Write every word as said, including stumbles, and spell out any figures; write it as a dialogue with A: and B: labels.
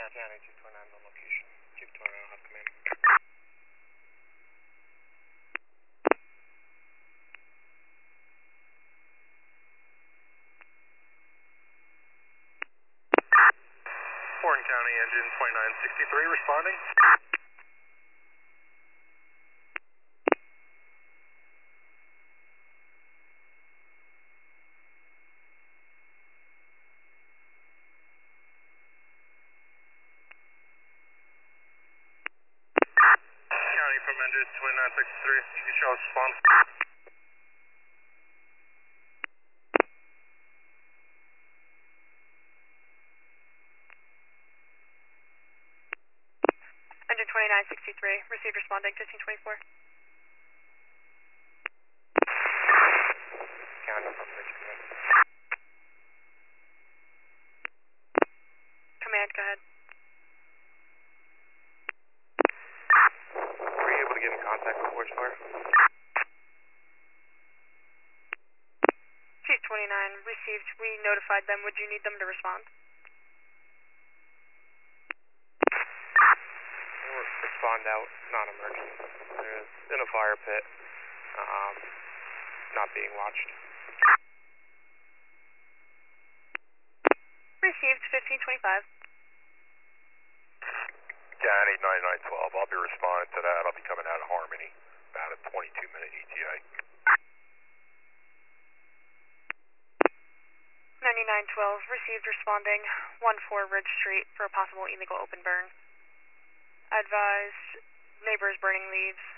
A: County, two twenty-nine on location. two twenty-nine will have command.
B: Warren County, engine twenty-nine sixty-three responding. County from engine twenty-nine sixty-three, you can show us response.
C: Engine twenty-nine sixty-three, received responding, fifteen twenty-four.
A: County from Richmond.
C: Command, go ahead.
A: Were you able to get in contact with Force Fire?
C: Chief twenty-nine, received. We notified them. Would you need them to respond?
A: We'll respond out, non-emergent. There's in a fire pit, um, not being watched.
C: Received, fifteen twenty-five.
B: County ninety-nine twelve, I'll be responding to that. I'll be coming out of Harmony, about a twenty-two minute E T A.
C: ninety-nine twelve, received responding, one four Ridge Street for a possible illegal open burn. Advised, neighbors burning leaves,